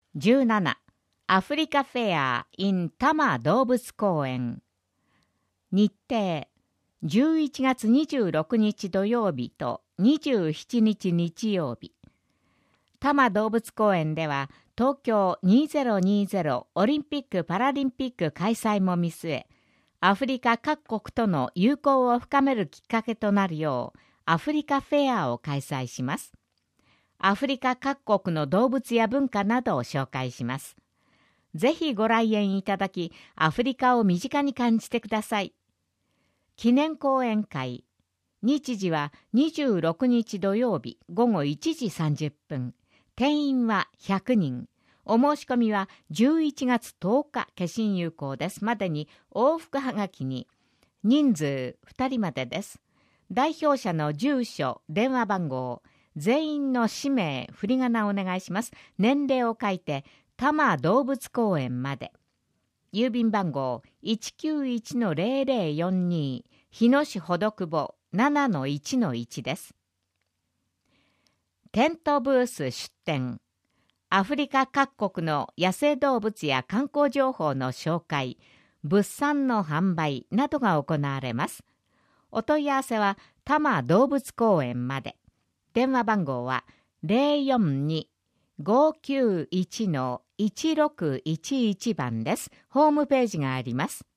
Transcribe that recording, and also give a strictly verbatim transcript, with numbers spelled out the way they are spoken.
じゅうなな、アフリカフェア in 多摩動物公園。日程、じゅういちがつにじゅうろくにち土曜日とにじゅうしちにち日曜日。多摩動物公園では東京にせんにじゅうオリンピック・パラリンピック開催も見据え、アフリカ各国との友好を深めるきっかけとなるよう、アフリカフェアを開催します。アフリカ各国の動物や文化などを紹介します。ぜひご来園いただき、アフリカを身近に感じてください。記念講演会。日時はにじゅうろくにち土曜日ごごいちじさんじゅっぷん。定員はひゃくにん。お申し込みはじゅういちがつとおか決心有効です。までに往復はがきに。人数ふたりまでです。代表者の住所、電話番号、全員の氏名、振り仮名をお願いします。年齢を書いて、多摩動物公園まで。郵便番号 いちきゅういちのゼロゼロよんに 日野市ほどくぼ ななのいちのいち です。テントブース出展。アフリカ各国の野生動物や観光情報の紹介、物産の販売などが行われます。お問い合わせは多摩動物公園まで。電話番号は ゼロよんに ごきゅういちのいちろくいちいち 番です。ホームページがあります。